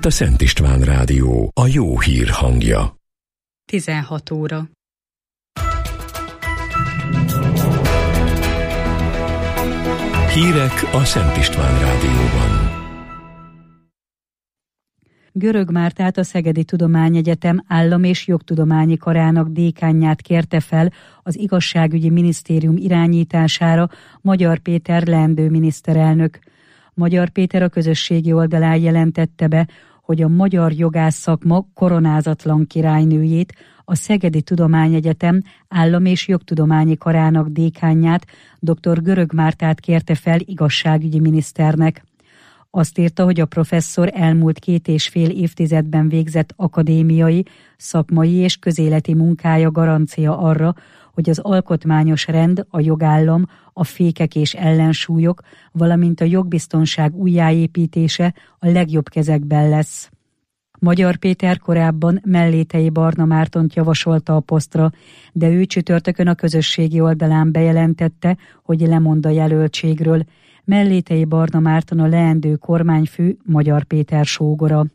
Itt a Szent István Rádió, a jó hír hangja. 16 óra. Hírek a Szent István Rádióban. Görög Mártát, a Szegedi Tudományegyetem Állam- és Jogtudományi Karának dékánját kérte fel az Igazságügyi Minisztérium irányítására Magyar Péter leendő miniszterelnök. Magyar Péter a közösségi oldalán jelentette be, hogy a magyar jogász szakma koronázatlan királynőjét, a Szegedi Tudományegyetem Állam- és Jogtudományi Karának dékánját, dr. Görög Mártát kérte fel igazságügyi miniszternek. Azt írta, hogy a professzor elmúlt 2,5 évtizedben végzett akadémiai, szakmai és közéleti munkája garancia arra, hogy az alkotmányos rend, a jogállam, a fékek és ellensúlyok, valamint a jogbiztonság újjáépítése a legjobb kezekben lesz. Magyar Péter korábban Mellétei Barna Mártont javasolta a posztra, de ő csütörtökön a közösségi oldalán bejelentette, hogy lemond a jelöltségről. Mellétei Barna Márton a leendő kormányfő, Magyar Péter sógora.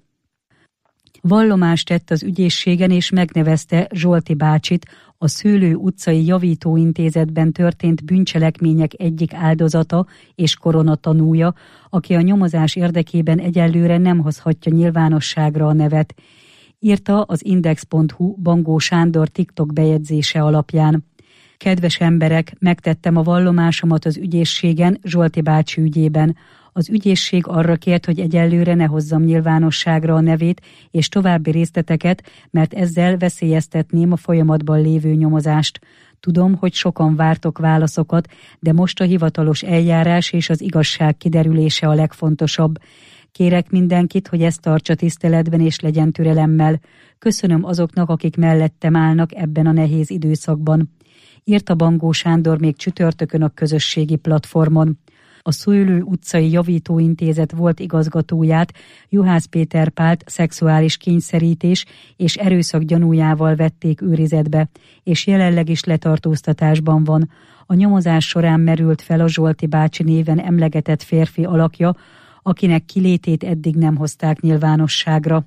Vallomást tett az ügyészségen és megnevezte Zsolti bácsit, a Szőlő utcai javítóintézetben történt bűncselekmények egyik áldozata és koronatanúja, aki a nyomozás érdekében egyelőre nem hozhatja nyilvánosságra a nevet, írta az Index.hu Bangó Sándor TikTok bejegyzése alapján. Kedves emberek, megtettem a vallomásomat az ügyészségen Zsolti bácsi ügyében. Az ügyészség arra kért, hogy egyelőre ne hozzam nyilvánosságra a nevét és további részleteket, mert ezzel veszélyeztetném a folyamatban lévő nyomozást. Tudom, hogy sokan vártok válaszokat, de most a hivatalos eljárás és az igazság kiderülése a legfontosabb. Kérek mindenkit, hogy ezt tartsa tiszteletben és legyen türelemmel. Köszönöm azoknak, akik mellettem állnak ebben a nehéz időszakban. Írta Bangó Sándor még csütörtökön a közösségi platformon. A Szőlő utcai javítóintézet volt igazgatóját, Juhász Péter Pált szexuális kényszerítés és erőszak gyanújával vették őrizetbe, és jelenleg is letartóztatásban van. A nyomozás során merült fel a Zsolti bácsi néven emlegetett férfi alakja, akinek kilétét eddig nem hozták nyilvánosságra.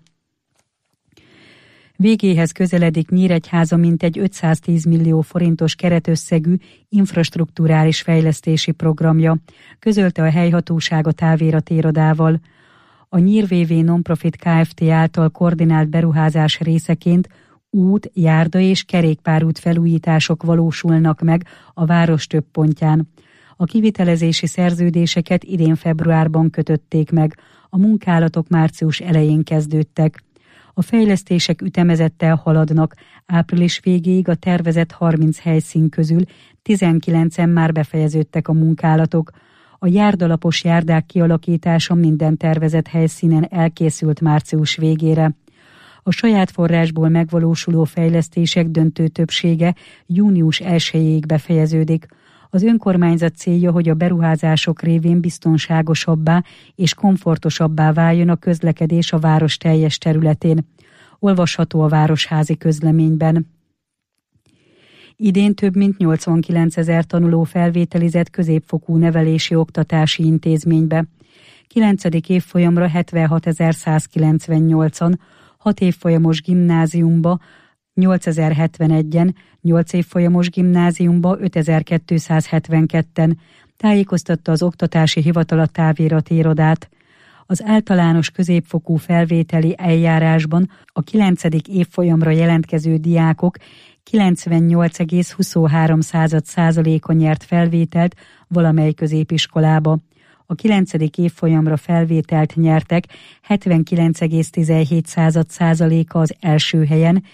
Végéhez közeledik Nyíregyháza mintegy 510 millió forintos keretösszegű infrastrukturális fejlesztési programja, közölte a helyhatóság a Távirat irodával. A Nyír VV Nonprofit Kft. Által koordinált beruházás részeként út, járda és kerékpárút felújítások valósulnak meg a város több pontján. A kivitelezési szerződéseket idén februárban kötötték meg, a munkálatok március elején kezdődtek. A fejlesztések ütemezettel haladnak, április végéig a tervezett 30 helyszín közül 19-en már befejeződtek a munkálatok. A járdalapos járdák kialakítása minden tervezett helyszínen elkészült március végére. A saját forrásból megvalósuló fejlesztések döntő többsége június 1-ig befejeződik. Az önkormányzat célja, hogy a beruházások révén biztonságosabbá és komfortosabbá váljon a közlekedés a város teljes területén. Olvasható a városházi közleményben. Idén több mint 89 000 tanuló felvételizett középfokú nevelési oktatási intézménybe. 9. évfolyamra 76 198-an, 6 évfolyamos gimnáziumba 8071-en, 8 évfolyamos gimnáziumba 5272-en, tájékoztatta az Oktatási Hivatal a Távirat irodát. Az általános középfokú felvételi eljárásban a 9. évfolyamra jelentkező diákok 98,23%-a nyert felvételt valamely középiskolába. A 9. évfolyamra felvételt nyertek 79,17%-a az első helyen,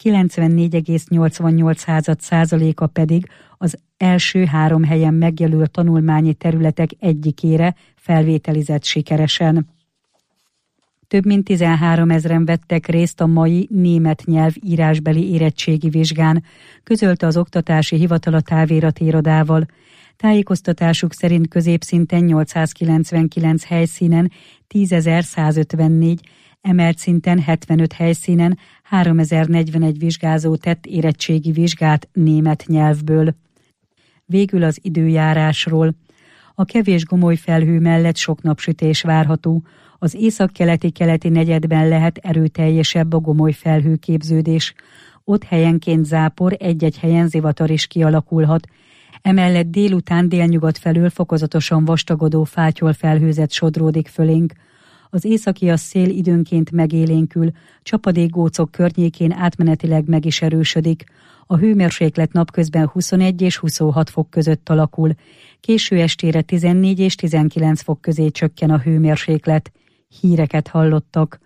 94,88%-a pedig az első 3 helyen megjelölt tanulmányi területek egyikére felvételizett sikeresen. Több mint 13 000-en vettek részt a mai német nyelv írásbeli érettségi vizsgán, közölte az Oktatási Hivatal a Távirat irodával. Tájékoztatásuk szerint középszinten 899 helyszínen 10.154, emelt szinten 75 helyszínen 3041 vizsgázó tett érettségi vizsgát német nyelvből. Végül az időjárásról. A kevés gomoly felhő mellett sok napsütés várható. Az északkeleti-keleti negyedben lehet erőteljesebb a gomoly felhőképződés. Ott helyenként zápor, egy-egy helyen zivatar is kialakulhat. Emellett délután délnyugat felől fokozatosan vastagodó fátyol-felhőzet sodródik fölénk. Az északi szél időnként megélénkül, csapadékgócok környékén átmenetileg meg is erősödik. A hőmérséklet napközben 21 és 26 fok között alakul. Késő estére 14 és 19 fok közé csökken a hőmérséklet. Híreket hallottak.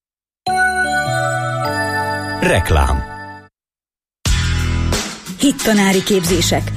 Reklám. Hittanári képzések.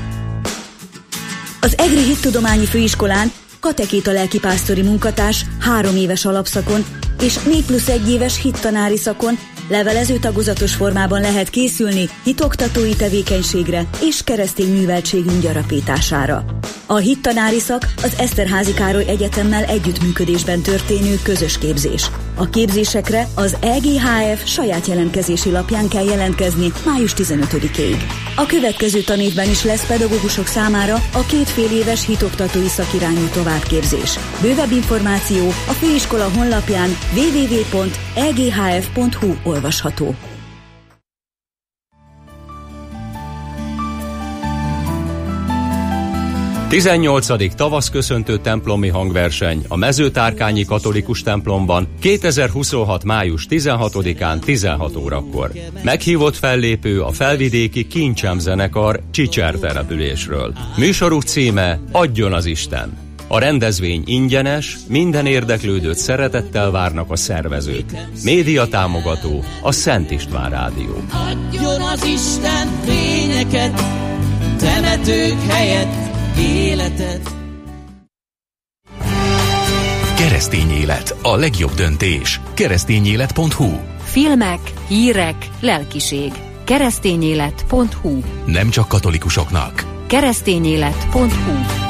Az EGRI Hittudományi Főiskolán katekéta lelkipásztori munkatárs 3 éves alapszakon és 4+1 éves hittanári szakon levelező tagozatos formában lehet készülni hitoktatói tevékenységre és keresztény műveltségünk gyarapítására. A hittanári szak az Eszterházy Károly Egyetemmel együttműködésben történő közös képzés. A képzésekre az EGHF saját jelentkezési lapján kell jelentkezni május 15-ig. A következő tanévben is lesz pedagógusok számára a 2,5 éves hitoktatói szakirányú továbbképzés. Bővebb információ a főiskola honlapján www.eghf.hu olvasható. A 18. tavaszköszöntő templomi hangverseny a Mezőtárkányi katolikus templomban 2026. május 16-án 16 órakor. Meghívott fellépő a felvidéki Kincsem zenekar Csicser településről. Műsoruk címe Adjon az Isten. A rendezvény ingyenes, minden érdeklődőt szeretettel várnak a szervezők. Média támogató a Szent István Rádió. Adjon az Isten fényeket, temetők helyett életet. Keresztény élet, a legjobb döntés. Keresztényélet.hu. Filmek, hírek, lelkiség. Keresztényélet.hu. Nem csak katolikusoknak. Keresztényélet.hu.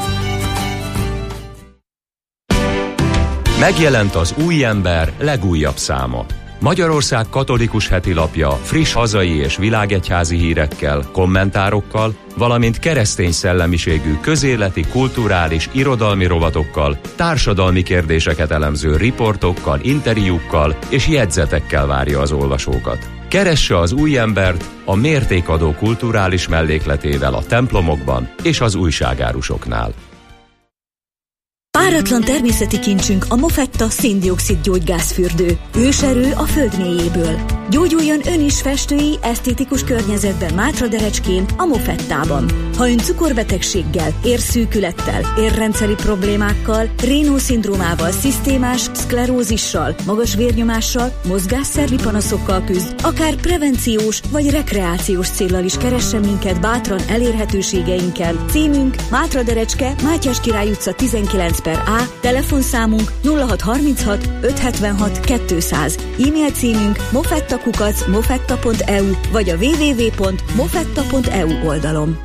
Megjelent az Új Ember legújabb száma. Magyarország katolikus hetilapja friss hazai és világegyházi hírekkel, kommentárokkal, valamint keresztény szellemiségű közéleti, kulturális, irodalmi rovatokkal, társadalmi kérdéseket elemző riportokkal, interjúkkal és jegyzetekkel várja az olvasókat. Keresse az Új Embert a mértékadó kulturális mellékletével a templomokban és az újságárusoknál. Páratlan természeti kincsünk a Mofetta szén-dioxid gyógygázfürdő. Őserő a föld mélyéből. Gyógyuljon ön is festői, esztétikus környezetben Mátraderecskén, a Mofettában. Ha ön cukorbetegséggel, érszűkülettel, érrendszeri problémákkal, Raynaud-szindrómával, szisztémás szklerózissal, magas vérnyomással, mozgásszervi panaszokkal küzd, akár prevenciós vagy rekreációs céllal is keressen minket bátran elérhetőségeinkkel. Címünk Mátraderecske, Mátyás Király utca 19/A, telefonszámunk 0636 576 200, e-mail címünk mofetta@mofetta.eu vagy a www.mofetta.eu oldalon.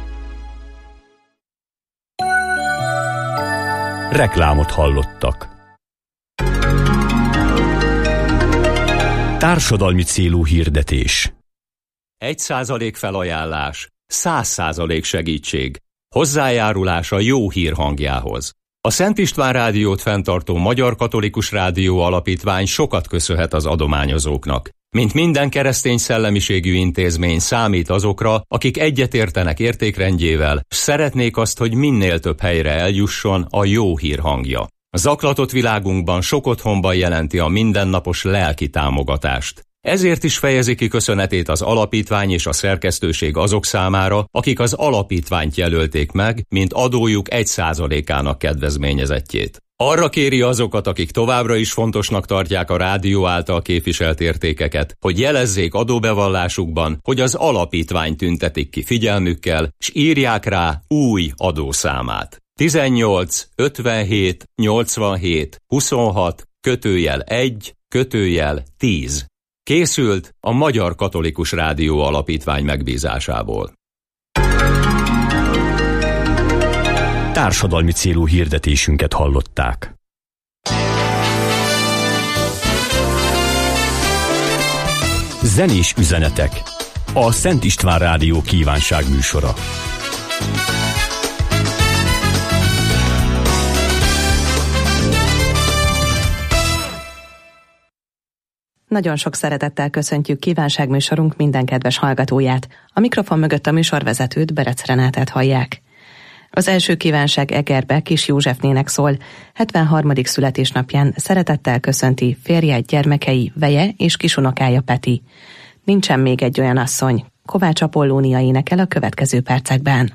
Reklámot hallottak. Társadalmi célú hirdetés. 1% felajánlás, 100% segítség. Hozzájárulás a jó hír hangjához. A Szent István Rádiót fenntartó Magyar Katolikus Rádió Alapítvány sokat köszönhet az adományozóknak. Mint minden keresztény szellemiségű intézmény számít azokra, akik egyetértenek értékrendjével, s szeretnék azt, hogy minél több helyre eljusson a jó hír hangja. A zaklatott világunkban sok otthonban jelenti a mindennapos lelki támogatást. Ezért is fejezi ki köszönetét az alapítvány és a szerkesztőség azok számára, akik az alapítványt jelölték meg, mint adójuk 1%-ának kedvezményezettjét. Arra kéri azokat, akik továbbra is fontosnak tartják a rádió által képviselt értékeket, hogy jelezzék adóbevallásukban, hogy az alapítvány tüntetik ki figyelmükkel, s írják rá új adószámát. 18 57 87 26 /1 /10. Készült a Magyar Katolikus Rádió Alapítvány megbízásából. Társadalmi célú hirdetésünket hallották. Zenés üzenetek. A Szent István Rádió kívánság műsora. Nagyon sok szeretettel köszöntjük kívánságműsorunk minden kedves hallgatóját. A mikrofon mögött a műsorvezetőt, Berec Renátát hallják. Az első kívánság Egerbe Kis Józsefnének szól. 73. születésnapján szeretettel köszönti férje, gyermekei, veje és kisunokája Peti. Nincsen még egy olyan asszony. Kovács Apollónia énekel a következő percekben.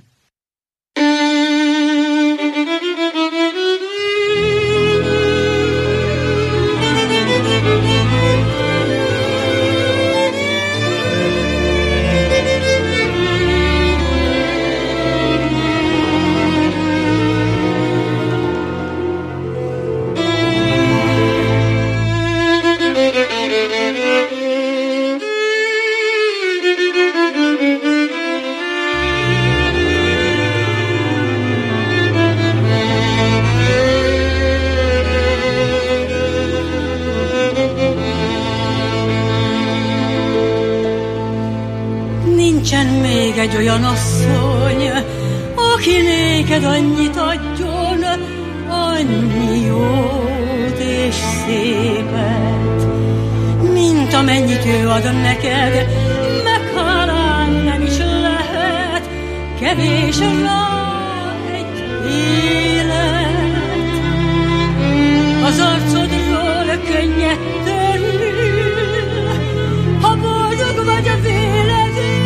Egy olyan asszony, aki néked annyit adjon, annyi jót és szépet, mint amennyit ő ad neked, meghálán nem is lehet, kevés rá egy élet. Az arcodról könnyed terül, ha boldog vagy a vélet.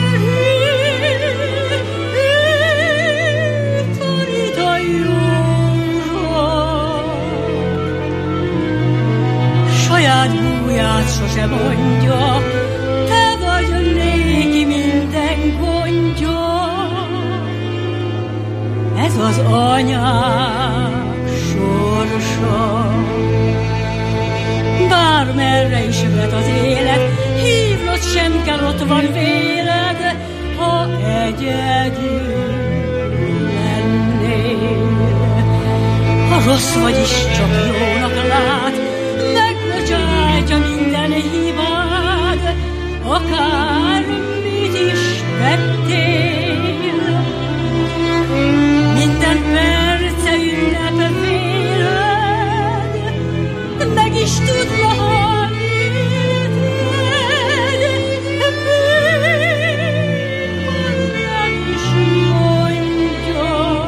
Saját búját sose mondja, te vagy néki minden gondja. Ez az anyák sorsa. Bármerre is vet az élet, hívnod sem kell, ott van véled, ha egyedül lennél. Ha rossz vagy is csak jónak lát, megbocsátja minden hibád, akármit is tettél. Minden perce ünnep véled, meg is tudna, ha élted, nem is mondja.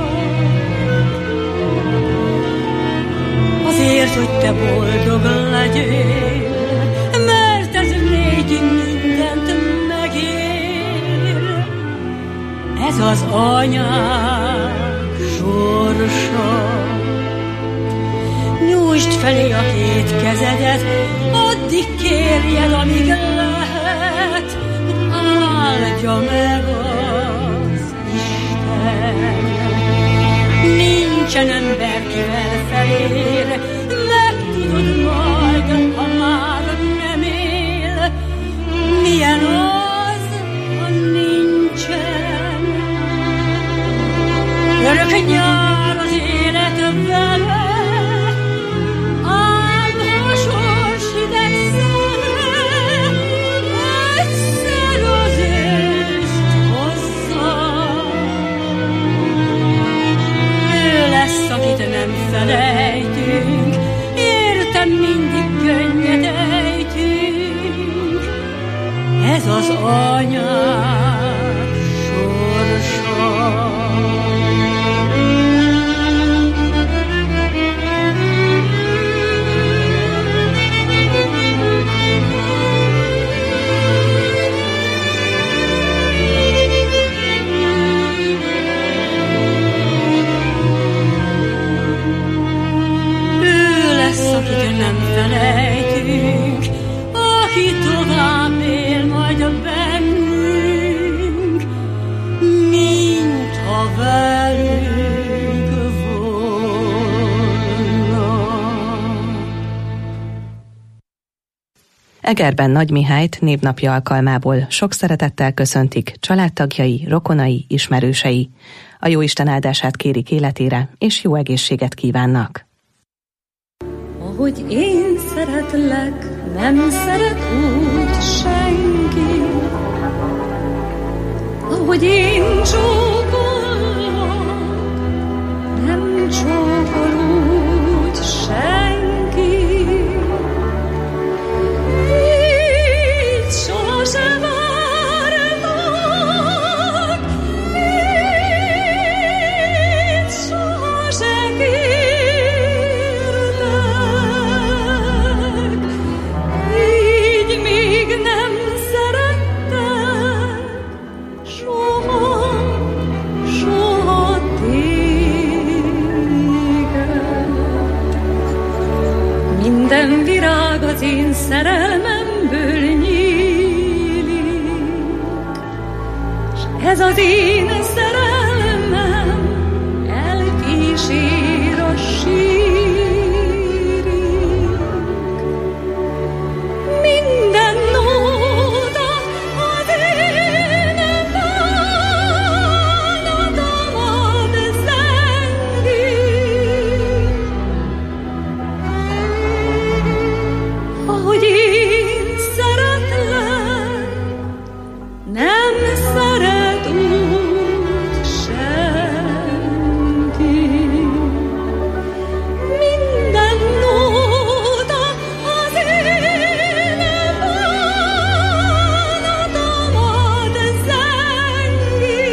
Azért, hogy te boldog legyél, mert ez néki mindent megér. Ez az anyák sorsa. Nyújtsd felé a két kezedet, addig kérjed, amíg lehet, áldja meg az Isten. Nincsen ember, kivel felér, megtudod majd, ha már nem él. Milyen az, ha nincsen? Örök nyár az élet vele, ám ha sors hideg szele, egyszer az őszt hozza. Ő lesz, akit nem felejtünk, értem mindig könnyed ejtünk. Ez az anyák sorsa. Akit nem felejtünk, aki tovább él majd bennünk, mint ha velünk volna. Egerben Nagy Mihályt névnapja alkalmából sok szeretettel köszöntik családtagjai, rokonai, ismerősei. A jóisten áldását kérik életére, és jó egészséget kívánnak. Ahogy én szeretlek, nem szeret úgy senki. Ahogy én csókollak, nem csókol úgy senki. az én szerelmem elkísér a sírig. Minden nóta az én bánatomat zengi. Ahogy én szeretlek, nem szeret úgy senki. Minden nóta az én bánatomat zengi.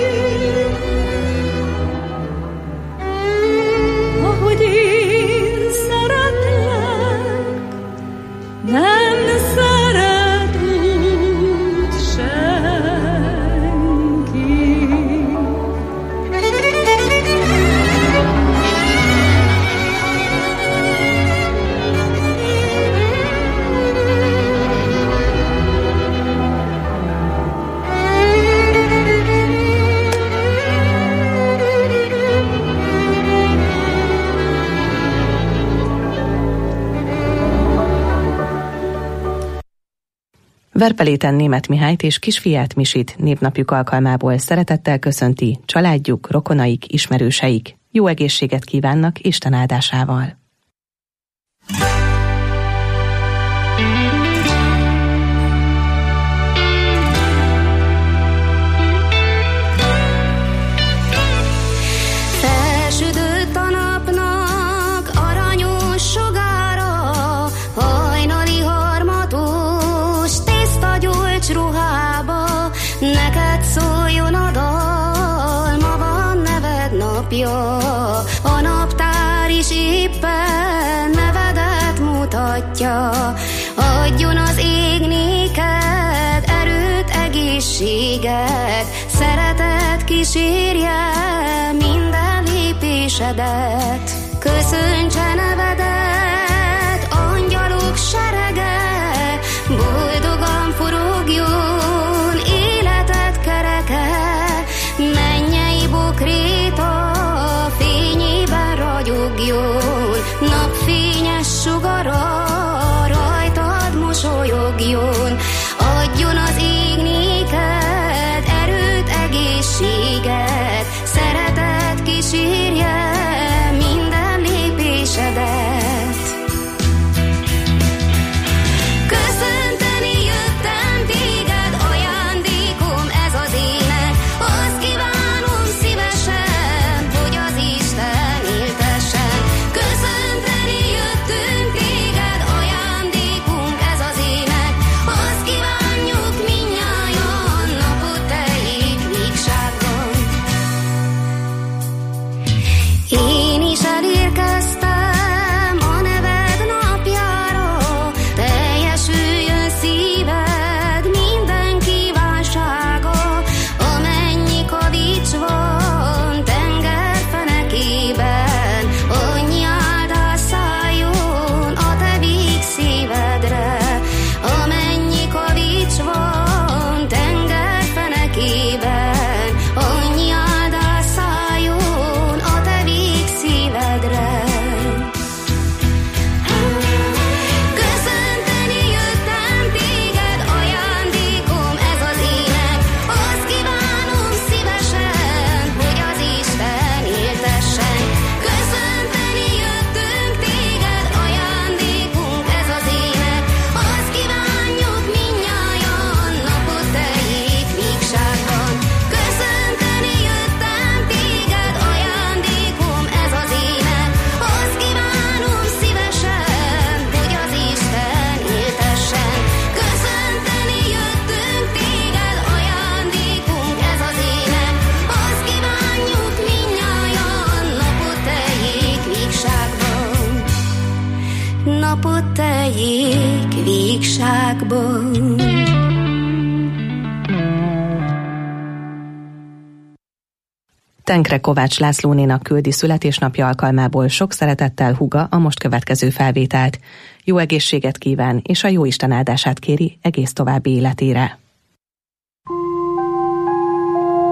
Ahogy én szeretlek, nem szeret úgy senki. Verpeléten Németh Mihályt és kisfiát Misit névnapjuk alkalmából szeretettel köszönti családjuk, rokonaik, ismerőseik. Jó egészséget kívánnak Isten áldásával! Felsütött a napnak aranyos sugára, hajnali harmatos tiszta gyolcs ruhába. Neked szóljon a dal, ma van neved napja, a naptár is éppen nevedet mutatja. Adjon az ég néked erőt, egészséget, szeretet kísérje minden lépésedet. Köszöntse nevedet angyalok serege, boldogan forogjon életed kereke. Mennyei bokréta fényében ragyogjon, napfényes sugara rajtad mosolyogjon. Adjon az ég néked erőt, egészséget, szeretet kísérje minden lépésedet. Köszönteni jöttem téged, ajándékom ez az ének. Azt kívánom szívesen, hogy az Isten éltessen. Köszönteni jöttünk téged, ajándékunk ez az ének. Azt kívánjuk mindnyájan, napot teljék vígságban. Én is elérkeztem a neved napjára, teljesüljön szíved minden kívánsága. Amennyi kavics van tengerfenekében, annyi áldás szálljon a te víg szívedre. Amennyi kavics van tengerfenekében, annyi áldás szálljon a te víg szívedre. Köszönteni jöttem téged, ajándékom ez az ének. Azt kívánom szívesen, hogy az Isten éltessen. Köszönteni jöttünk téged, ajándékunk ez az ének. Azt kívánjuk mindnyájan, napot teljék vígságban. Köszönteni jöttem téged, ajándékom ez az ének. Azt kívánom szívesen, hogy az Isten éltessen. Köszönteni jöttünk téged, ajándékunk ez az ének. Azt kívánjuk mindnyájan, napot teljék vígságban. Napot teljék vígságban. Tenkre Kovács Lászlónénak küldi születésnapja alkalmából sok szeretettel húga a most következő felvételt. Jó egészséget kíván, és a jóisten áldását kéri egész további életére.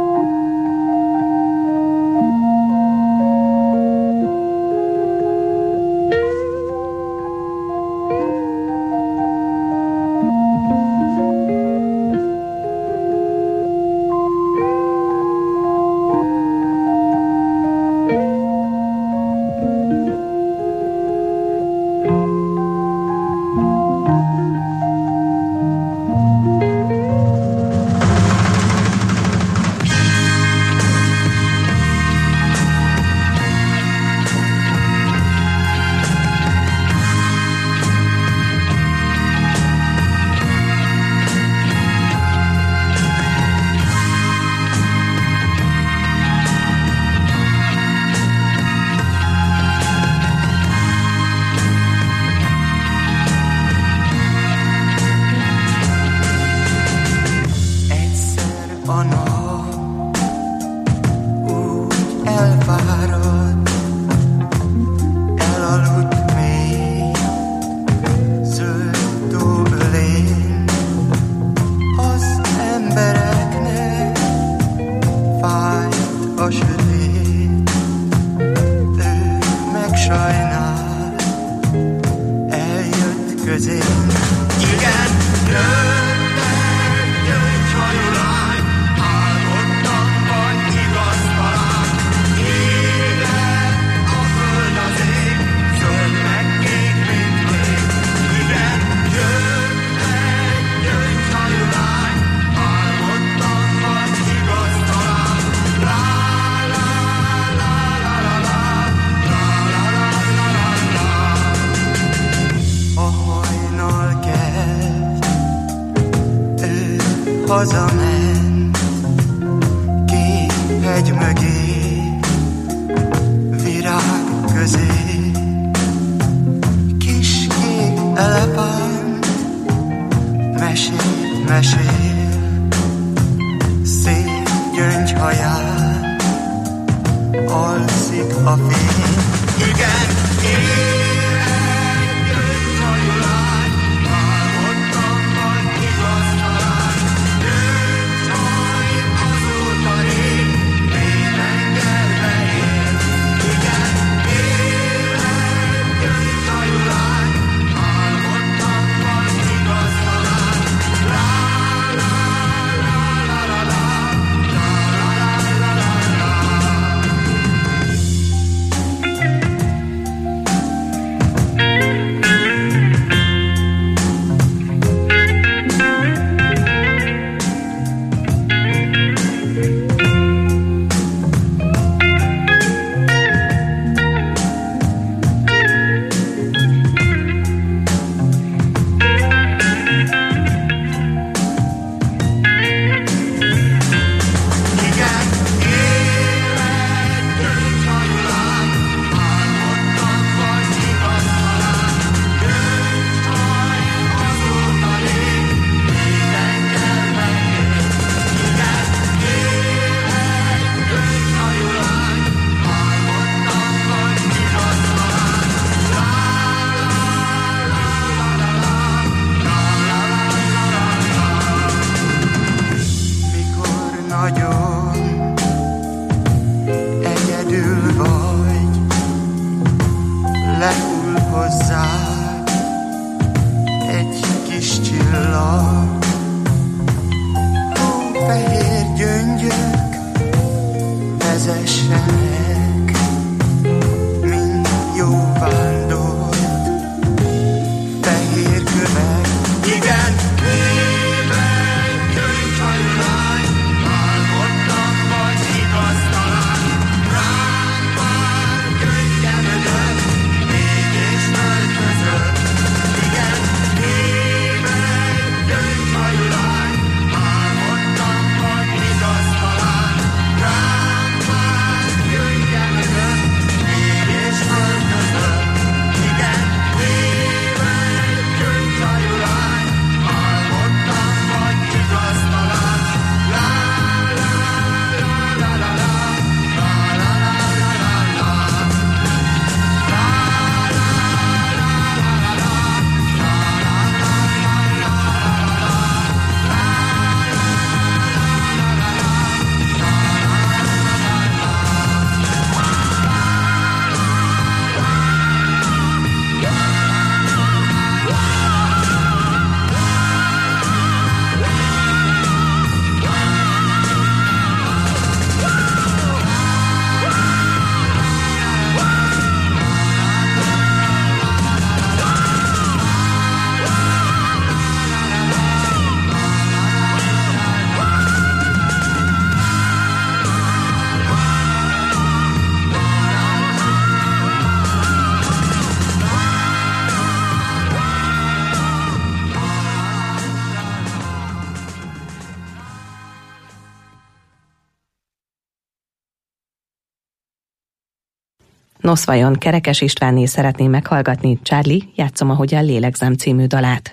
hazament két hegy mögé, virág közé, kis kék elepánt mesél, szép gyöngyhaján alszik a fény. Igen, Nos, vajon Kerekes Istvánné szeretném meghallgatni Charlie, játszom, ahogyan lélegzem című dalát.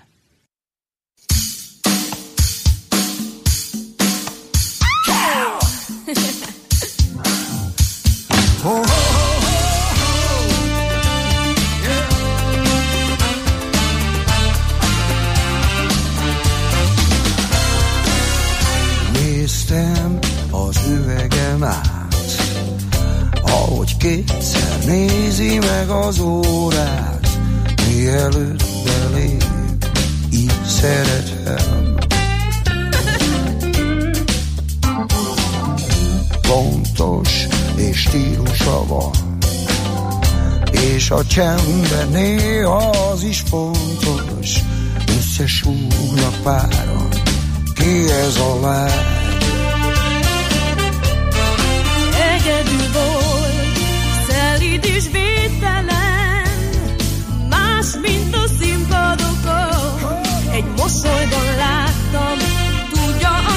Néztem az üvegem át, ahogy kétszer nézi meg az órát, mielőtt belép, így szeretem. Pontos és stílusa van, és a csendben néha az is fontos, összesúgnak páran, ki ez a lány? Egyedül volt, szelíd és védtelen, más, mint a színpadokon. Egy mosolyban láttam, tudja a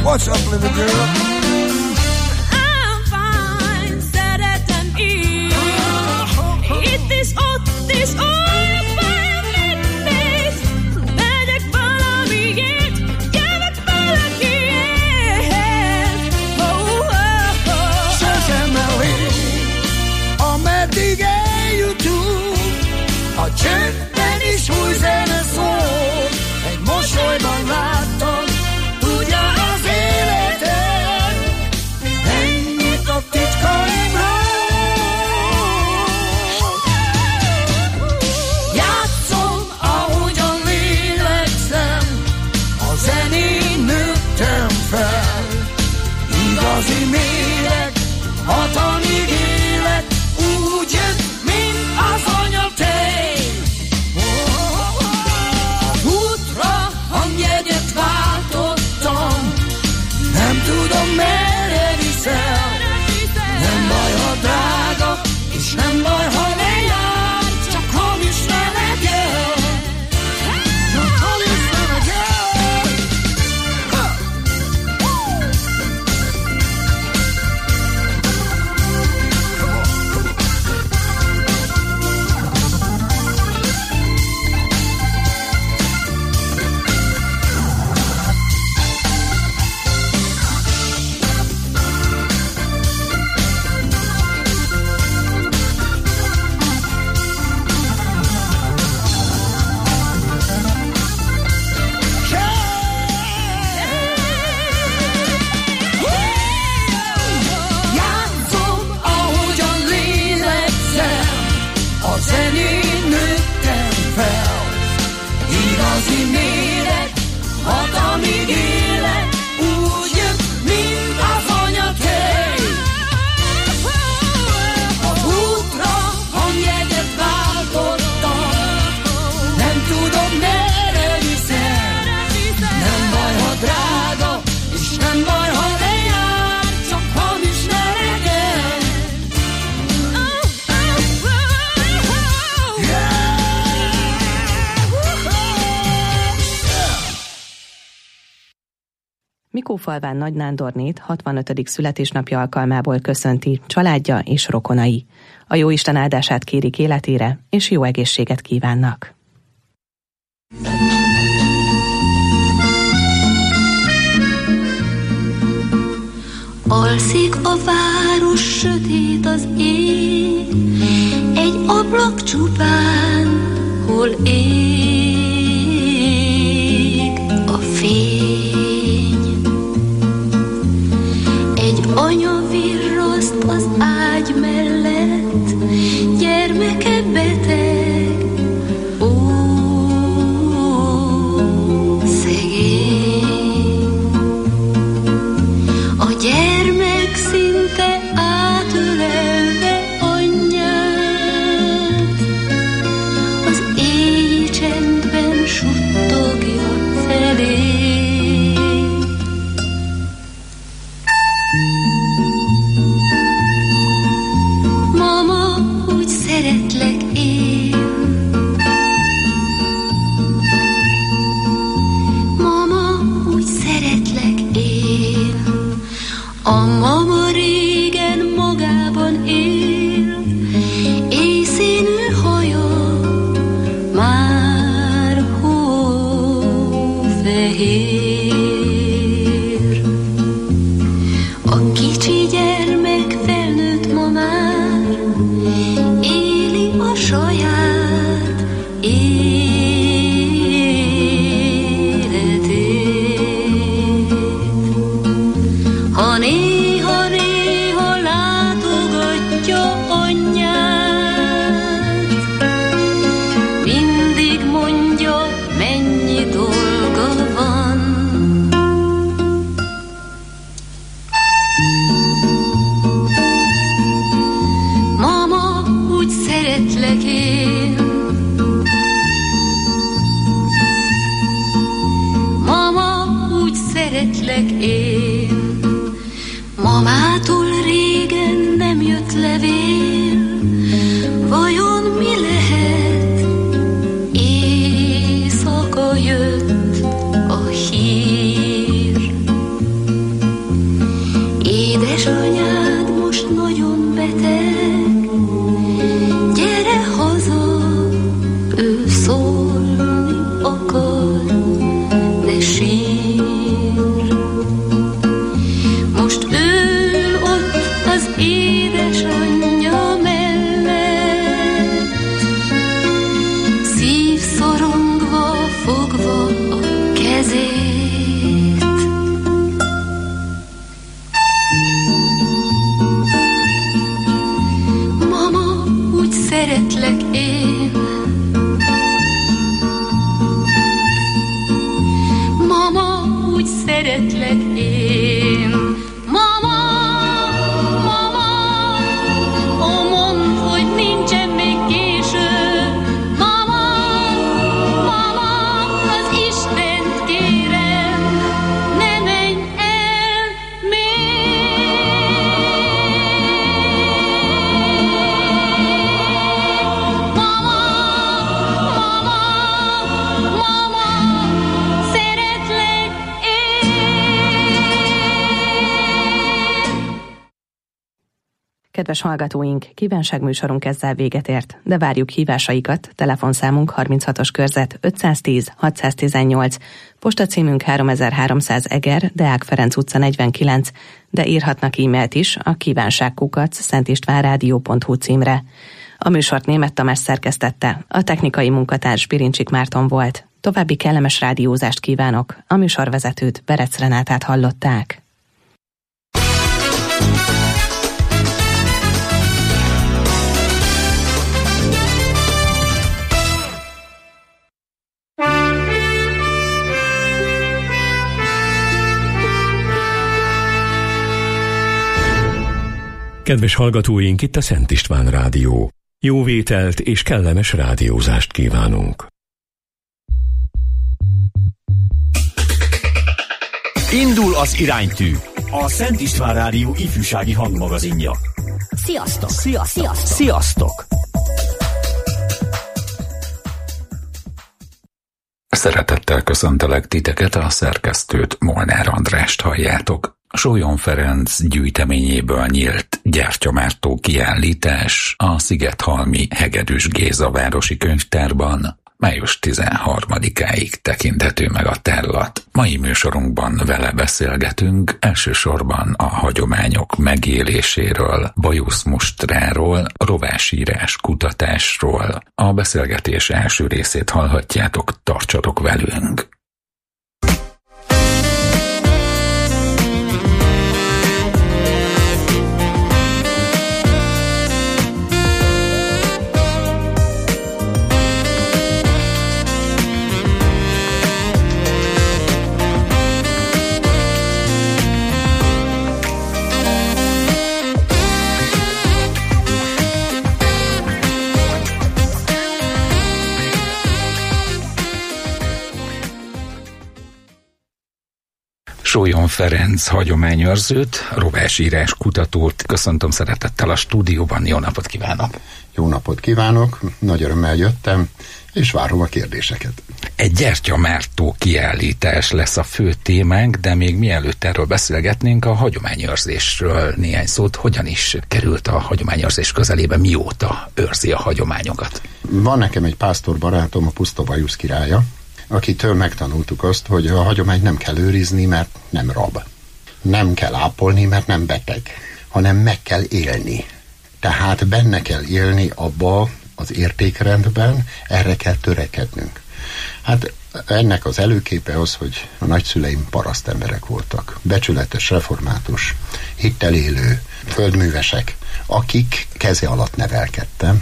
What's up, little girl? I'm fine, szeretem én. Itt is, ott is, olyan fejlődés. Megyek valamiért, jövök valakiért. Sosem elég, ameddig eljutunk. A csöndben is új zene szól. Egy mosolyban láttam, tudja az életet. Ennyit a titkaimról. Játszom, ahogyan lélegzem. A zenén nőttem fel. Igazi méreg, hatalmig élek. Úgy jött, mint az anyatej. Hangjegyet váltottam, nem tudom merre viszel. Nem baj, ha drága, és nem baj, ha lejár. Csak hamis ne legyen. Csak hamis ne legyen. Mikófalván Nagy Nándornét 65. születésnapja alkalmából köszönti családja és rokonai. A jóisten áldását kérik életére, és jó egészséget kívánnak. Alszik a város, sötét az ég, egy ablak csupán, hol ég a fény. Egy anya virraszt az ágy mellett, gyermeke beteg, ó, szegény. A gyermek szinte átölelve anyját, az éj csendben suttogja felé. Mama, úgy szeretlek én. Mama, úgy szeretlek én. A mama régen magában él, éjszínű haja már hófehér. A kicsi gyermek felnőtt ma már, éli a saját életét. Ha néha látogatja anyját, mindig mondja, mennyi dolga van. Mama, úgy szeretlek én. Mama, úgy szeretlek én. Mamától régen nem jött levél, vajon mi lehet? Éjszaka jött a hír. szeretlek én. Mama, mama, ó, mondd, hogy nincsen még késő. Mama, mama, az Istent kérem, ne menj el még. Mama, mama, szeretlek én. Kedves hallgatóink, kívánságműsorunk ezzel véget ért, de várjuk hívásaikat. Telefonszámunk 36-os körzet 510 618, postacímünk 3300 Eger, Deák Ferenc utca 49, de írhatnak e-mailt is a kívánság@szentistvánradio.hu címre. A műsort Németh Tamás szerkesztette, a technikai munkatárs Birincsik Márton volt. További kellemes rádiózást kívánok, a műsorvezetőt, Berec Renátát hallották. Kedves hallgatóink, itt a Szent István Rádió. Jó vételt és kellemes rádiózást kívánunk. Indul az iránytű, a Szent István Rádió ifjúsági hangmagazinja. Sziasztok! Sziasztok! Sziasztok! Szeretettel köszöntelek titeket, a szerkesztőt, Molnár Andrást halljátok. Sólyom Ferenc gyűjteményéből nyílt gyertyamártó kiállítás a Szigethalmi Hegedűs Géza városi könyvtárban május 13-áig tekinthető meg a tárlat. Mai műsorunkban vele beszélgetünk elsősorban a hagyományok megéléséről, bajuszmustráról, rovásírás kutatásról. A beszélgetés első részét hallhatjátok, tartsatok velünk! Sólyom Ferenc hagyományőrzőt, rovásírás kutatót köszöntöm szeretettel a stúdióban. Jó napot kívánok! Jó napot kívánok! Nagy örömmel jöttem, és várom a kérdéseket. Egy gyertyamártó kiállítás lesz a fő témánk, de még mielőtt erről beszélgetnénk, a hagyományőrzésről néhány szót. Hogyan is került a hagyományőrzés közelébe, mióta őrzi a hagyományokat? Van nekem egy pásztor barátom, a Puszta Bajusz királya, akitől megtanultuk azt, hogy a hagyományt nem kell őrizni, mert nem rab. Nem kell ápolni, mert nem beteg, hanem meg kell élni. Tehát benne kell élni abba az értékrendben, erre kell törekednünk. Hát ennek az előképe az, hogy a nagyszüleim parasztemberek voltak. Becsületes, református, hittel élő, földművesek, akik keze alatt nevelkedtem,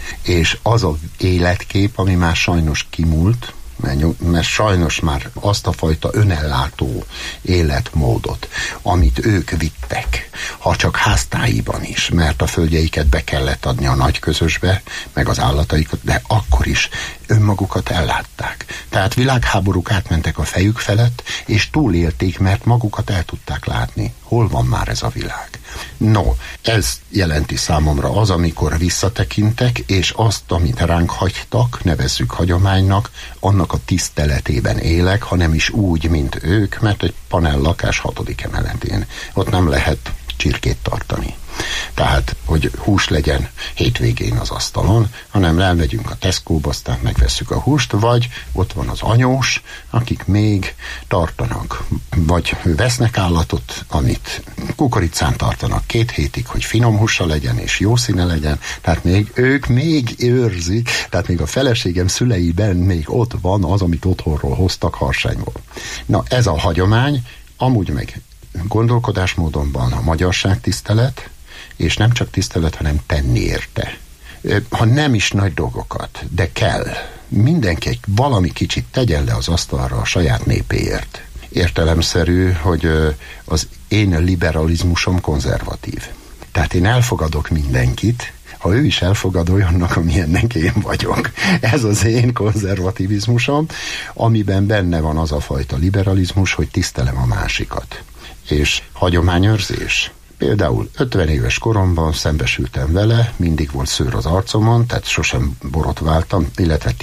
és az az életkép, ami már sajnos kimúlt, mert sajnos már azt a fajta önellátó életmódot, amit ők vittek, ha csak háztáiban is, mert a földjeiket be kellett adni a nagy közösbe, meg az állataikat, de akkor is önmagukat ellátták. Tehát világháborúk átmentek a fejük felett, és túlélték, mert magukat el tudták látni. Hol van már ez a világ? No, ez jelenti számomra az, amikor visszatekintek, és azt, amit ránk hagytak, nevezzük hagyománynak, annak a tiszteletében élek, hanem is úgy, mint ők, mert egy panel lakás 6. emeletén. Ott nem lehet csirkét tartani. Tehát, hogy hús legyen hétvégén az asztalon, hanem elmegyünk a Tesco-ba, aztán megvesszük a húst, vagy ott van az anyós, akik még tartanak, vagy vesznek állatot, amit kukoricán tartanak 2 hétig, hogy finom húsa legyen és jó színe legyen, tehát még ők még őrzik, tehát még a feleségem szüleiben még ott van az, amit otthonról hoztak Harsányból. Na, ez a hagyomány, amúgy meg gondolkodásmódonban a magyarságtisztelet, és nem csak tisztelet, hanem tenni érte. Ha nem is nagy dolgokat, de kell. Mindenki valami kicsit tegyen le az asztalra a saját népéért. értelemszerű, hogy az én liberalizmusom konzervatív. Tehát én elfogadok mindenkit, ha ő is elfogad olyannak, amilyennek én vagyok. Ez az én konzervativizmusom, amiben benne van az a fajta liberalizmus, hogy tisztelem a másikat. És hagyományőrzés. Például 50 éves koromban szembesültem vele, mindig volt szőr az arcomon, tehát sosem borotváltam, illetve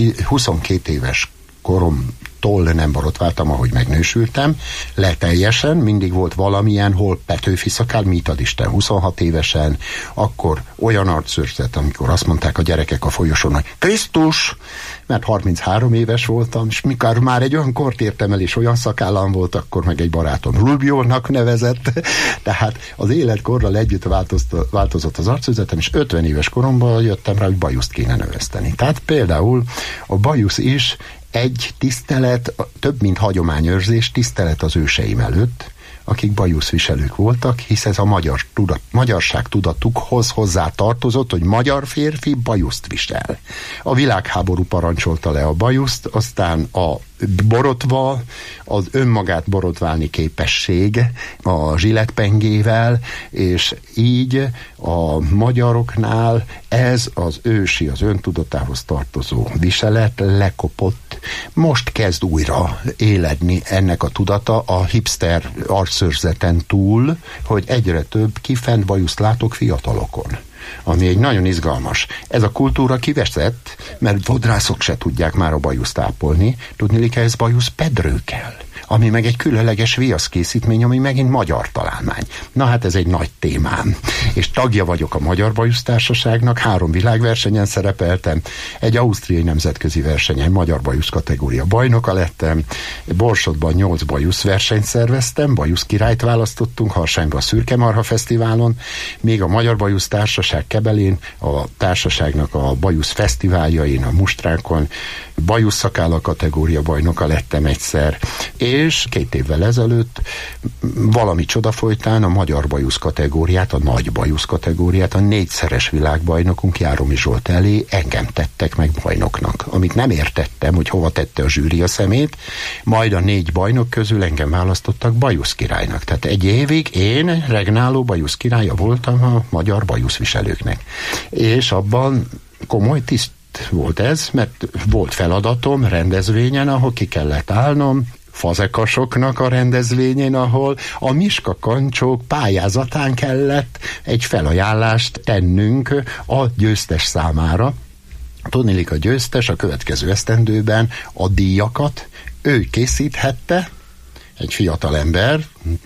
22 éves koromtól nem borotváltam, ahogy megnősültem, teljesen, mindig volt valamilyen, hol Petőfi szakál, mit ad Isten, 26 évesen, akkor olyan arcszőrzet, amikor azt mondták a gyerekek a folyosón, hogy Krisztus, mert 33 éves voltam, és mikor már egy olyan kort értem el, és olyan szakállam volt, akkor meg egy barátom Rubjónak nevezett, tehát az életkorral együtt változott az arcszőrzetem, és 50 éves koromban jöttem rá, hogy bajuszt kéne növeszteni. Tehát például a bajusz is egy tisztelet, több mint hagyományőrzés, tisztelet az őseim előtt, akik bajuszviselők voltak, hisz ez a magyarság tudatukhoz hozzá tartozott, hogy magyar férfi bajuszt visel. A világháború parancsolta le a bajuszt, aztán a borotva, az önmagát borotválni képesség a zsiletpengével, és így a magyaroknál ez az ősi, az öntudatához tartozó viselet lekopott. Most kezd újra éledni ennek a tudata a hipster arcszőrzeten túl, hogy egyre több kifent bajuszt látok fiatalokon. Ami egy nagyon izgalmas. Ez a kultúra kiveszett, mert fodrászok se tudják már a bajuszt ápolni. Tudniillik, ez bajusz pedrő kell, ami meg egy különleges viaszkészítmény, ami megint magyar találmány. Na hát ez egy nagy témám. És tagja vagyok a Magyar Bajusztársaságnak, 3 világversenyen szerepeltem, egy ausztriai nemzetközi versenyen magyar bajusz kategória bajnoka lettem, Borsodban 8 bajusz versenyt szerveztem, bajusz királyt választottunk, Harsányban a Szürke Marha Fesztiválon, még a Magyar Bajusztársaság Kebelén, a társaságnak a bajusz fesztiváljain, a Mustrákon bajusz szakálla kategória bajnoka lettem egyszer, és 2 évvel ezelőtt valami csoda folytán a magyar bajusz kategóriát, a nagy bajusz kategóriát, a 4-szeres világbajnokunk Járomi Zsolt elé engem tettek meg bajnoknak. Amit nem értettem, hogy hova tette a zsűri a szemét, majd a 4 bajnok közül engem választottak bajusz királynak. Tehát egy évig én regnáló bajusz királya voltam a magyar bajuszviselőknek. És abban komoly tiszt volt ez, mert volt feladatom rendezvényen, ahol ki kellett állnom, fazekasoknak a rendezvényén, ahol a Miska Kancsók pályázatán kellett egy felajánlást tennünk a győztes számára. Tudniillik, a győztes a következő esztendőben a díjakat ő készíthette, egy fiatal ember,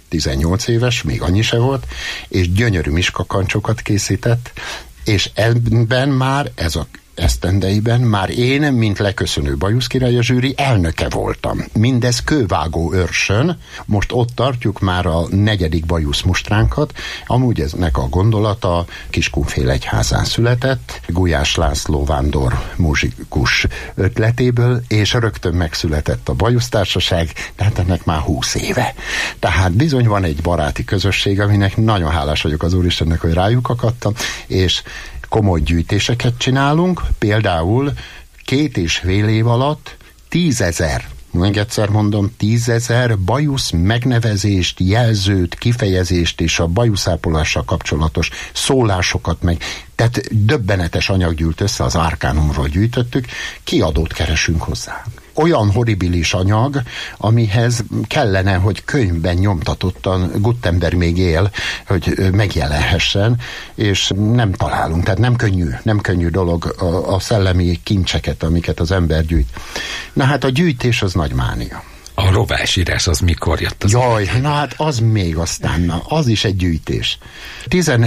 18 éves, még annyi se volt, és gyönyörű Miska Kancsokat készített, és ebben már ez a esztendeiben már én, mint leköszönő bajuszkirály a zsűri elnöke voltam. Mindez Kővágó Őrsön, most ott tartjuk már a 4. bajuszmustránkat, amúgy eznek a gondolata Kiskunfélegyházán született, Gulyás László vándor muzsikus ötletéből, és rögtön megszületett a bajusztársaság, tehát ennek már 20 éve. Tehát bizony van egy baráti közösség, aminek nagyon hálás vagyok az Úristennek, hogy rájuk akadtam, és komoly gyűjtéseket csinálunk, például 2,5 év alatt 10 000, még egyszer mondom, 10 000 bajusz megnevezést, jelzőt, kifejezést és a bajuszápolással kapcsolatos szólásokat meg. Tehát döbbenetes anyag gyűlt össze, az Arkánumról gyűjtöttük, kiadót keresünk hozzá. Olyan horribilis anyag, amihez kellene, hogy könyvben nyomtatottan, Gutenberg még él, hogy megjelenhessen, és nem találunk. Tehát nem könnyű dolog a szellemi kincseket, amiket az ember gyűjt. Na hát a gyűjtés az nagy mánia. A rovásírás az mikor jött? Jaj, na hát az még aztán, na, az is egy gyűjtés. 11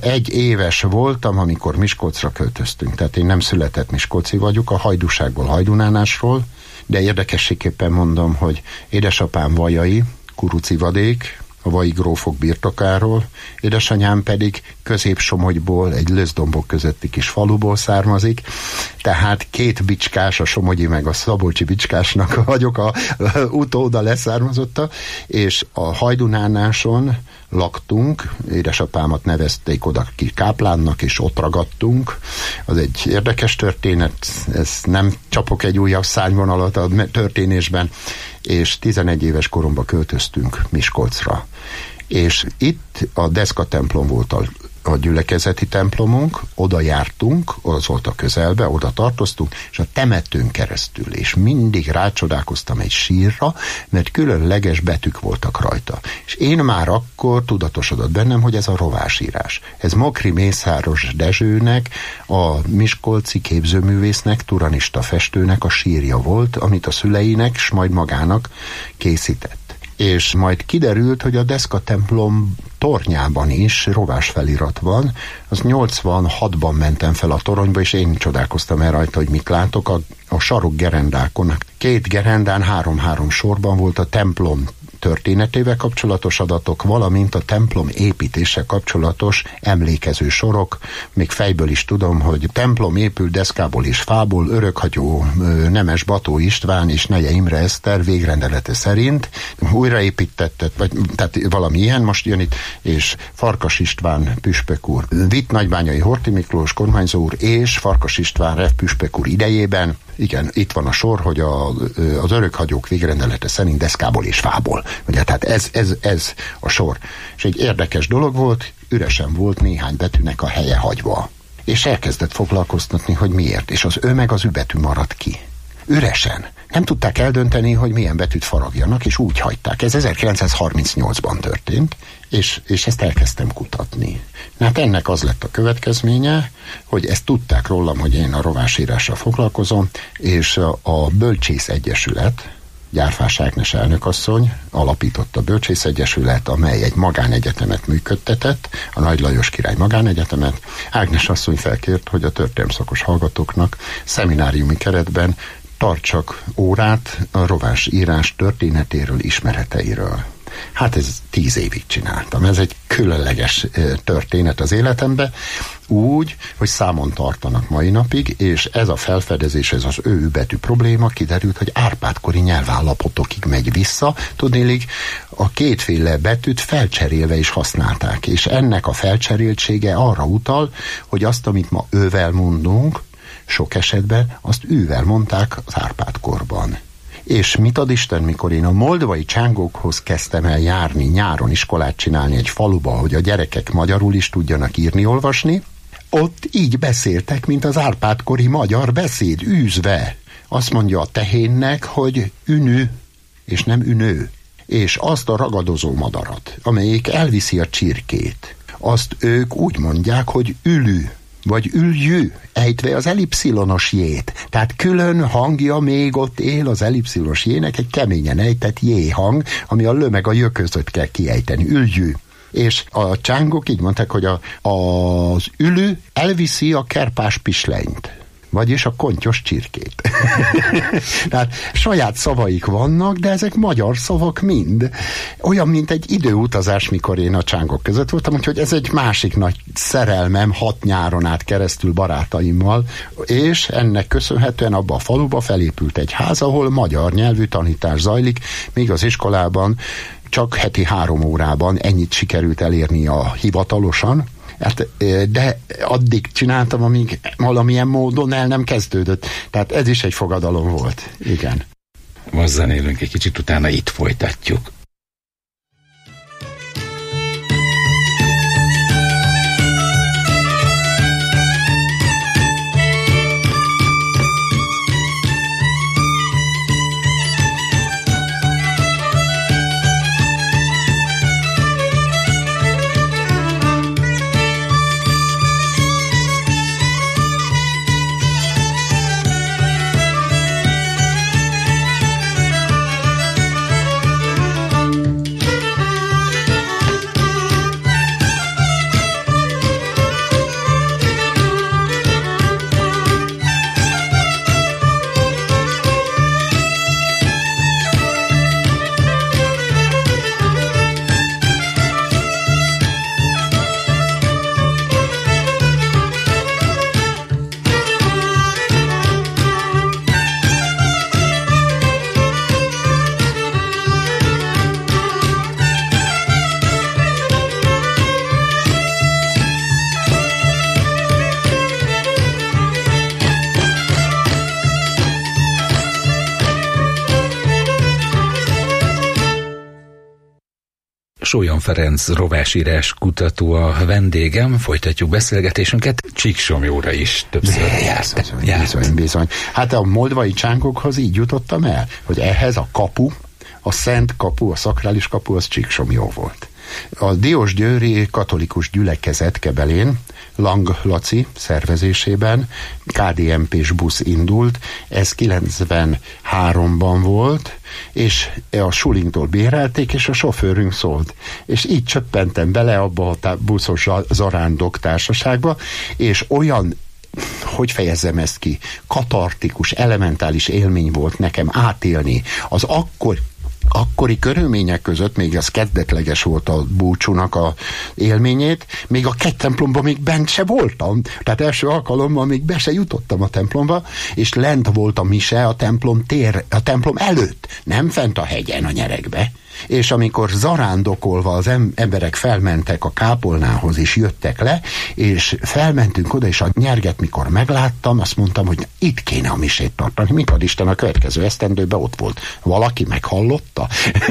éves voltam, amikor Miskolcra költöztünk. Tehát én nem született miskolci vagyok, a hajdúságból, hajdunánásról, de érdekességképpen mondom, hogy édesapám vajai, Kuruci vadék, a vai grófok birtokáról, édesanyám pedig Közép-Somogyból, egy Löszdombok közötti kis faluból származik, tehát 2 bicskás, a somogyi meg a szabolcsi bicskásnak vagyok a utóda leszármazotta, és a hajdunánáson laktunk, édesapámat nevezték oda ki káplánnak, és ott ragadtunk. Az egy érdekes történet, ez nem csapok egy újabb szárnyvonalat a történésben, és 11 éves koromban költöztünk Miskolcra. És itt a Deszka templom volt a gyülekezeti templomunk, oda jártunk, az volt a közelbe, oda tartoztunk, és a temetőn keresztül, és mindig rácsodálkoztam egy sírra, mert különleges betűk voltak rajta. És én már akkor tudatosodott bennem, hogy ez a rovásírás. Ez Mokri Mészáros Dezsőnek, a miskolci képzőművésznek, turanista festőnek a sírja volt, amit a szüleinek, s majd magának készített. És majd kiderült, hogy a Deszka templom tornyában is rovás felirat van. Az 86-ban mentem fel a toronyba, és én csodálkoztam el rajta, hogy mit látok. A sarok gerendákon, 2 gerendán 3-3 sorban volt a templom történetével kapcsolatos adatok, valamint a templom építése kapcsolatos emlékező sorok. Még fejből is tudom, hogy templom épült deszkából és fából, örökhagyó Nemes Bató István és Neje Imre Eszter végrendelete szerint újraépítettet, vagy tehát valami ilyen most jön itt, és Farkas István püspök úr, Vitt Nagybányai Horthy Miklós kormányzó úr és Farkas István rev püspök úr idejében. Igen, itt van a sor, hogy az örökhagyók végrendelete szerint deszkából és fából. Ugye, tehát ez a sor. És egy érdekes dolog volt, üresen volt néhány betűnek a helye hagyva. És elkezdett foglalkoztatni, hogy miért. És az ő meg az ü betű maradt ki. Üresen. Nem tudták eldönteni, hogy milyen betűt faragjanak, és úgy hagyták. Ez 1938-ban történt, és ezt elkezdtem kutatni. Hát ennek az lett a következménye, hogy ezt tudták rólam, hogy én a rovásírással foglalkozom, és a Bölcsész Egyesület, Gyárfás Ágnes elnökasszony alapította a Bölcsész Egyesület, amely egy magánegyetemet működtetett, a Nagy Lajos Király magánegyetemet. Ágnes asszony felkért, hogy a történelemszakos hallgatóknak szemináriumi keretben tartsak órát a rovásírás történetéről, ismereteiről. Hát ez 10 évig csináltam. Ez egy különleges történet az életemben, úgy, hogy számon tartanak mai napig, és ez a felfedezés, ez az ő betű probléma, kiderült, hogy árpádkori nyelvállapotokig megy vissza. Tudnélik, a kétféle betűt felcserélve is használták, és ennek a felcseréltsége arra utal, hogy azt, amit ma ővel mondunk, sok esetben azt ővel mondták az Árpád-korban. És mit ad Isten, mikor én a moldvai csángókhoz kezdtem el járni, nyáron iskolát csinálni egy faluba, hogy a gyerekek magyarul is tudjanak írni, olvasni, ott így beszéltek, mint az Árpád-kori magyar beszéd, űzve. Azt mondja a tehénnek, hogy ünü, és nem ünő. És azt a ragadozó madarat, amelyik elviszi a csirkét, azt ők úgy mondják, hogy ülü, vagy üljű, ejtve az elipszilonos jét. Tehát külön hangja még ott él az elipszilonos jének, egy keményen ejtett jé hang, ami a lö meg a jö között kell kiejteni. Üljű. És a csángok így mondták, hogy az ülő elviszi a kerpás pislenyt, vagyis a kontyos csirkét. Tehát saját szavaik vannak, de ezek magyar szavak mind. Olyan, mint egy időutazás, mikor én a csángok között voltam, úgyhogy ez egy másik nagy szerelmem 6 nyáron át keresztül barátaimmal, és ennek köszönhetően abba a faluba felépült egy ház, ahol magyar nyelvű tanítás zajlik, míg az iskolában csak heti 3 órában ennyit sikerült elérni a hivatalosan, hát, de addig csináltam, amíg valamilyen módon el nem kezdődött. Tehát ez is egy fogadalom volt. Igen. Most zenélünk egy kicsit, utána itt folytatjuk. Thank you. Sólyom Ferenc rovásírás kutató a vendégem, folytatjuk beszélgetésünket. Csíksomjóra is többször járt. Bizony. Hát a moldvai csángokhoz így jutottam el, hogy ehhez a kapu, a szent kapu, a szakrális kapu, az Csíksomjó volt. A diósgyőri katolikus gyülekezet Kebelén Lang Laci szervezésében KDNP-s busz indult, ez 93-ban volt, és a sulingtól bérelték, és a sofőrünk szólt. És így csöppentem bele abba a buszos zarándok társaságba, és olyan, hogy fejezzem ezt ki, katartikus, elementális élmény volt nekem átélni az akkori körülmények között, még az kezdetleges volt a búcsúnak a élményét, még a templomban még bent se voltam. Tehát első alkalommal még be se jutottam a templomba, és lent volt a mise a templom előtt, nem fent a hegyen a nyeregbe. És amikor zarándokolva az emberek felmentek a kápolnához, és jöttek le, és felmentünk oda, és a nyerget mikor megláttam, azt mondtam, hogy itt kéne a misét tartani. Mit ad Isten, a következő esztendőben ott volt. Valaki meghallotta?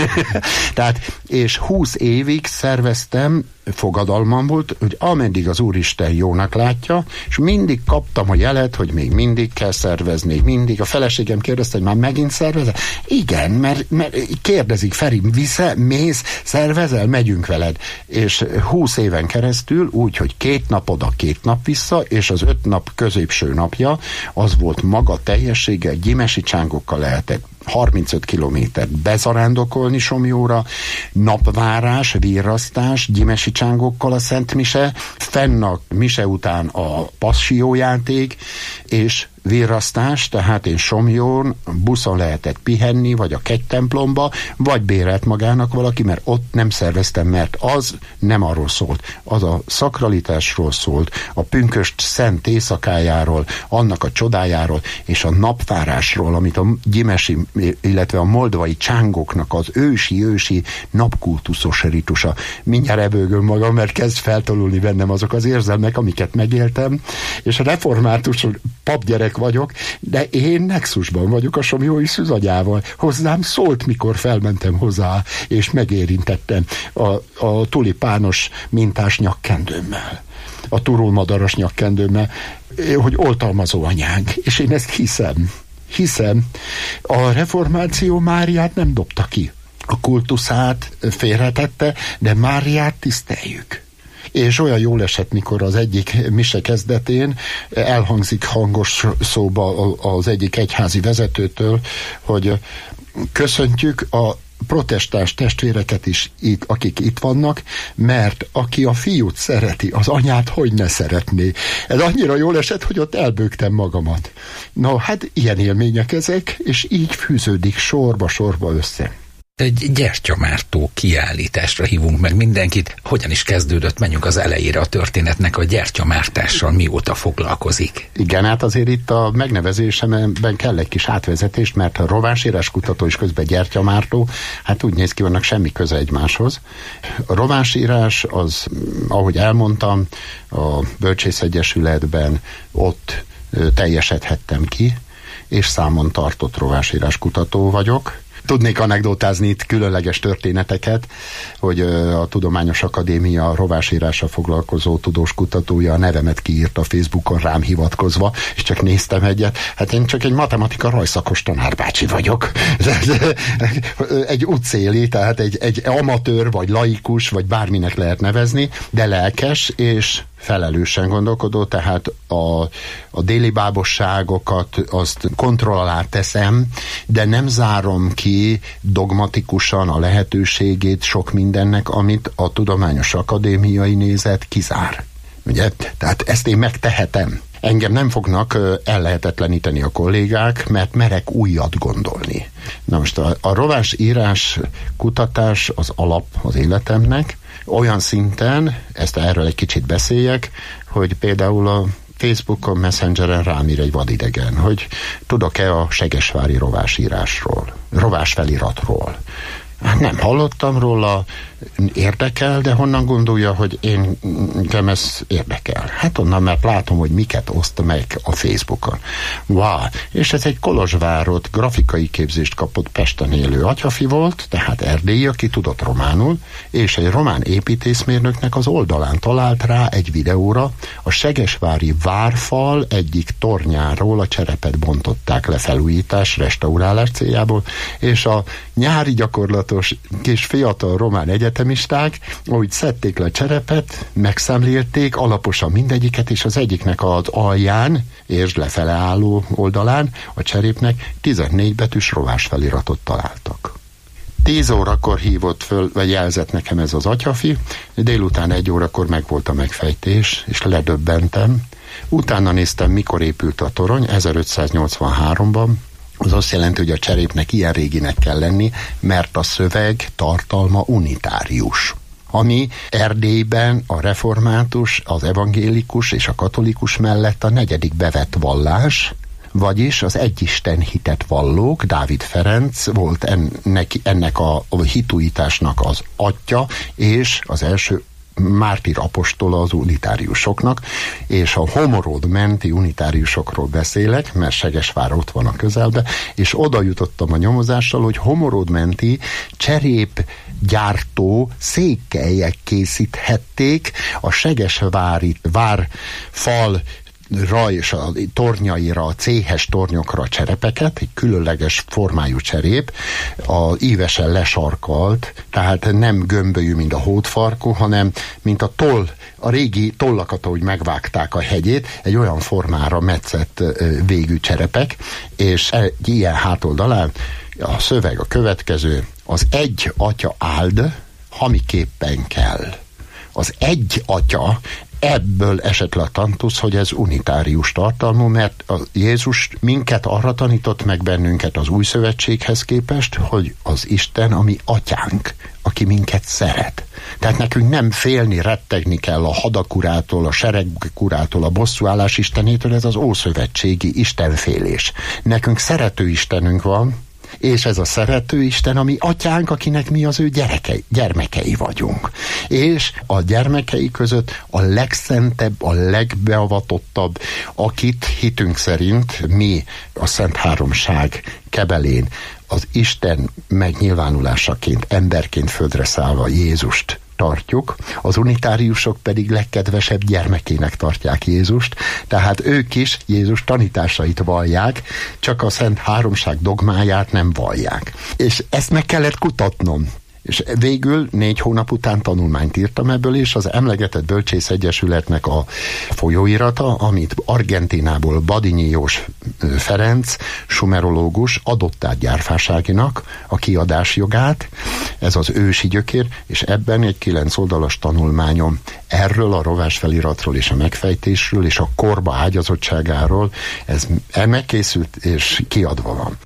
Tehát, és 20 évig szerveztem, fogadalmam volt, hogy ameddig az Úristen jónak látja, és mindig kaptam a jelet, hogy még mindig kell szervezni, mindig. A feleségem kérdezte, hogy már megint szervezel? Igen, mert kérdezik, Feri, mész, szervezel, megyünk veled. És 20 éven keresztül úgy, hogy 2 nap oda, 2 nap vissza, és az 5 nap középső napja, az volt maga teljessége, gyimesi csángokkal lehetett 35 kilométert bezarándokolni Somjóra, napvárás, virrasztás, gyimesi csángokkal a Szent Mise, fenn a mise után a passziójáték, és virrasztás, tehát én Somjón buszon lehetett pihenni, vagy a kegytemplomba, vagy bérelt magának valaki, mert ott nem szerveztem, mert az nem arról szólt. Az a szakralitásról szólt, a pünkösd szent éjszakájáról, annak a csodájáról, és a napvárásról, amit a gyimesi, illetve a moldvai csángoknak az ősi napkultuszos ritusa. Mindjárt ebőgöm magam, mert kezd feltolulni bennem azok az érzelmek, amiket megéltem, és a református papgyerek vagyok, de én nexusban vagyok a somjói szűzagyával. Hozzám szólt, mikor felmentem hozzá, és megérintettem a tulipános mintás nyakkendőmmel, a turulmadaras nyakkendőmmel, hogy oltalmazó anyánk, és én ezt hiszem. A reformáció Máriát nem dobta ki. A kultuszát félretette, de Máriát tiszteljük. És olyan jól esett, mikor az egyik mise kezdetén elhangzik hangos szóba az egyik egyházi vezetőtől, hogy köszöntjük a protestáns testvéreket is, akik itt vannak, mert aki a fiút szereti, az anyát hogy ne szeretné. Ez annyira jól esett, hogy ott elbőgtem magamat. Na, hát ilyen élmények ezek, és így fűződik sorba össze. Egy gyertyamártó kiállításra hívunk meg mindenkit. Hogyan is kezdődött? Menjünk az elejére a történetnek. A gyertyamártással mióta foglalkozik? Igen, hát azért itt a megnevezésemben kell egy kis átvezetés, mert a rovásírás kutató és közben gyertyamártó, hát úgy néz ki, vannak semmi köze egymáshoz. A rovásírás az, ahogy elmondtam, a Bölcsészegyesületben ott teljesedhettem ki, és számon tartott rovásírás kutató vagyok. Tudnék anekdotázni itt különleges történeteket, hogy a Tudományos Akadémia rovásírással foglalkozó tudós kutatója a nevemet kiírta a Facebookon rám hivatkozva, és csak néztem egyet. Hát én csak egy matematika rajszakos tanárbácsi vagyok. Egy utcéli, tehát egy amatőr, vagy laikus, vagy bárminek lehet nevezni, de lelkes, és felelősen gondolkodó, tehát a déli bábosságokat azt kontroll alá teszem, de nem zárom ki dogmatikusan a lehetőségét sok mindennek, amit a Tudományos Akadémiai nézet kizár. Ugye? Tehát ezt én megtehetem. Engem nem fognak ellehetetleníteni a kollégák, mert merek újat gondolni. Na most a rovásírás kutatás az alap az életemnek, olyan szinten, erről egy kicsit beszéljek, hogy például a Facebookon, Messengeren rám ír egy vadidegen, hogy tudok-e a segesvári rovásírásról, rovásfeliratról. Hát nem hallottam róla, érdekel, de honnan gondolja, hogy engem ez érdekel? Hát onnan, mert látom, hogy miket oszt meg a Facebookon. Wow. És ez egy kolozsvárott grafikai képzést kapott Pesten élő atyafi volt, tehát erdélyi, aki tudott románul, és egy román építészmérnöknek az oldalán talált rá egy videóra, a segesvári várfal egyik tornyáról a cserepet bontották le felújítás, restaurálás céljából, és a nyári gyakorlatos kis fiatal román egyetemisták, ahogy szedték le a cserepet, megszemlélték alaposan mindegyiket, és az egyiknek az alján, és lefele álló oldalán a cserépnek 14 betűs rovás feliratot találtak. 10 órakor hívott föl, vagy jelzett nekem ez az atyafi, délután 1 órakor megvolt a megfejtés, és ledöbbentem. Utána néztem, mikor épült a torony, 1583-ban, az azt jelenti, hogy a cserépnek ilyen réginek kell lenni, mert a szöveg tartalma unitárius. Ami Erdélyben a református, az evangélikus és a katolikus mellett a 4. bevett vallás, vagyis az egyisten hitet vallók, Dávid Ferenc volt ennek a hituitásnak az atya, és az első mártír apostola az unitáriusoknak, és a Homoród menti unitáriusokról beszélek, mert Segesvár ott van a közelben, és oda jutottam a nyomozással, hogy Homoród menti cserépgyártó székelyek készíthették a segesvári várfal és a tornyaira, a céhes tornyokra a cserepeket, egy különleges formájú cserép, ívesen lesarkalt, tehát nem gömbölyű, mint a hódfarkú, hanem mint a toll, a régi tollakat, ahogy megvágták a hegyét, egy olyan formára metszett végű cserepek, és egy ilyen hátoldalán a szöveg a következő: az egy atya áld, hamiképpen kell. Az egy atya, ebből esett le a tantusz, hogy ez unitárius tartalmú, mert a Jézus minket arra tanított meg bennünket az új szövetséghez képest, hogy az Isten a mi atyánk, aki minket szeret. Tehát nekünk nem félni, rettegni kell a hadakurától, a seregkurától, a bosszúállás istenétől, ez az ószövetségi istenfélés. Nekünk szerető Istenünk van, és ez a szerető Isten, ami atyánk, akinek mi az ő gyermekei vagyunk. És a gyermekei között a legszentebb, a legbeavatottabb, akit hitünk szerint mi a Szent Háromság kebelén az Isten megnyilvánulásaként, emberként földre szállva Jézust tartjuk, az unitáriusok pedig legkedvesebb gyermekének tartják Jézust, tehát ők is Jézus tanításait vallják, csak a Szent Háromság dogmáját nem vallják. És ezt meg kellett kutatnom. És végül 4 hónap után tanulmányt írtam ebből, és az emlegetett Bölcsész Egyesületnek a folyóirata, amit Argentinából Badinyi Jós Ferenc, sumerológus adott át Gyárfáságinak a kiadás jogát, ez az ősi gyökér, és ebben egy 9 oldalas tanulmányom erről a rovás feliratról és a megfejtésről és a korba ágyazottságáról, ez megkészült és kiadva van.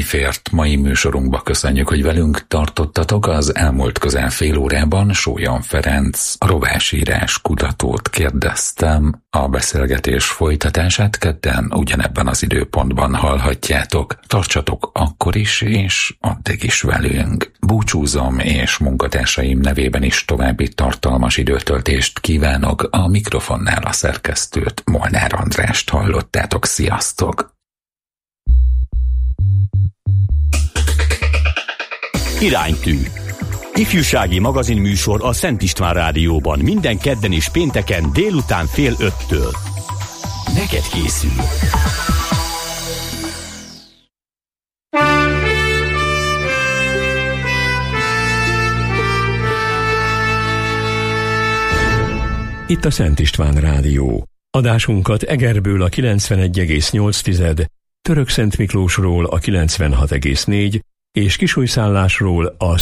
fért mai műsorunkba. Köszönjük, hogy velünk tartottatok. Az elmúlt közel fél órában Sólyom Ferenc, a rovásírás kutatót kérdeztem. A beszélgetés folytatását kedden ugyanebben az időpontban hallhatjátok. Tartsatok akkor is, és addig is velünk. Búcsúzom, és munkatársaim nevében is további tartalmas időtöltést kívánok. A mikrofonnál a szerkesztőt, Molnár Andrást hallottátok. Sziasztok! Iránytű. Ifjúsági magazinműsor a Szent István Rádióban minden kedden és pénteken délután 4:30-től. Neked készül. Itt a Szent István Rádió. Adásunkat Egerből a 91,8, Törökszentmiklósról a 96,4 és Kisújszállásról a